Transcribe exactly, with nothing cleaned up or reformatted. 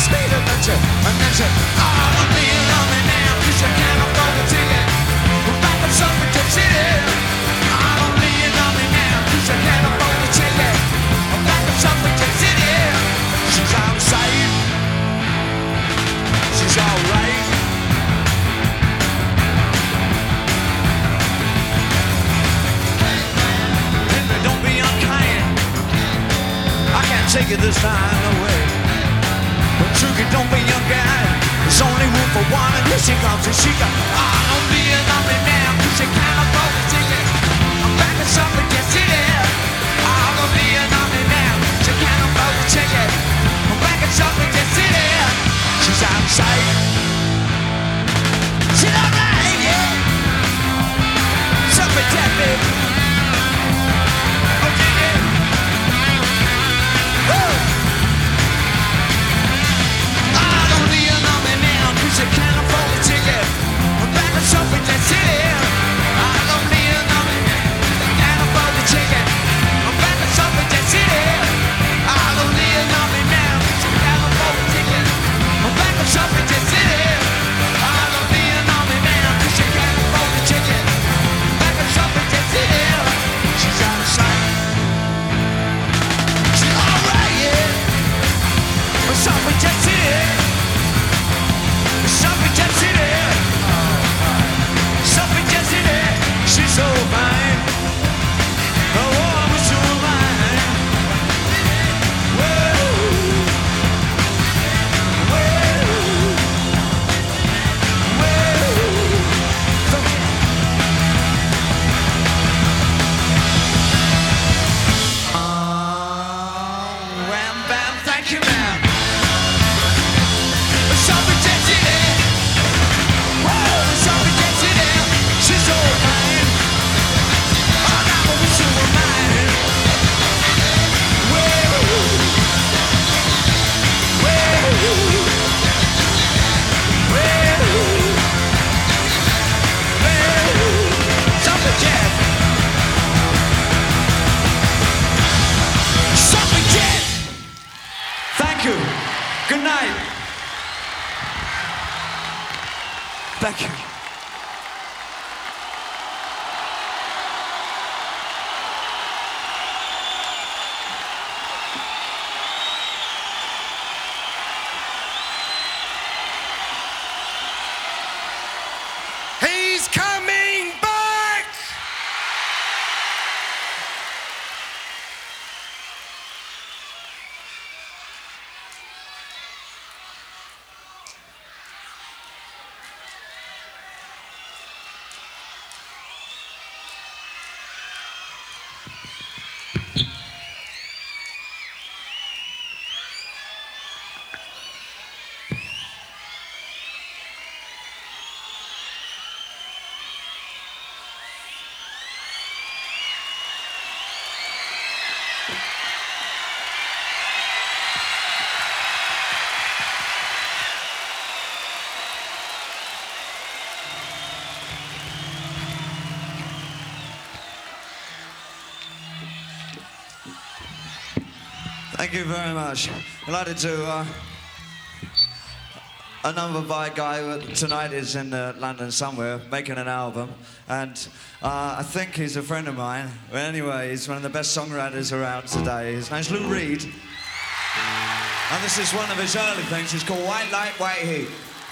sweeter than you. And then she, oh, don't be on me now, cause you can't afford the ticket. We're back in Suffragette City. Oh, don't be on me now, cause you can't afford the ticket. We're back in Suffragette City. She's outside. She's alright. Henry, don't be unkind. I can't take it this time, no way. But Trudy, don't be young guy. There's only room for one, and here she comes, and she got. Oh, don't be on me now, cause you can't afford the ticket. I'm back in Suffragette City. Oh, don't be on me now, cause you can't afford the ticket. I'm back in Suffragette City. She's outside. She's alright, yeah. Suffragette, baby. Oh, yeah, yeah. Woo! I don't need an army now, cause you can't afford the ticket. I'm back in Suffragette City. I don't need an army now, you can't afford the ticket. I'm back in Suffragette City. I don't need an army now, cause you can't afford the ticket. I'm back in Suffragette City. I don't need an army now, cause you can't afford the ticket. I'm back in Suffragette City. She's out of sight. She's alright, yeah. Suffragette City. Suffragette City. Suffragette City. She's so fine. The war was so mine. Whoa. Oh, wham, bam, thank you, ma'am. Suffragette City. Whoa, Suffragette City. She's so fine. Oh, now I wish you were mine. Whoa. Whoa. Whoa. Suffragette. Suffragette. Thank you. Good night. Thank you. He's coming back! Thank you very much. I'd like to do uh, a number by a guy who tonight is in uh, London somewhere making an album, and uh, I think he's a friend of mine. But anyway, he's one of the best songwriters around today. His name's Lou Reed, and this is one of his early things. It's called White Light, White Heat.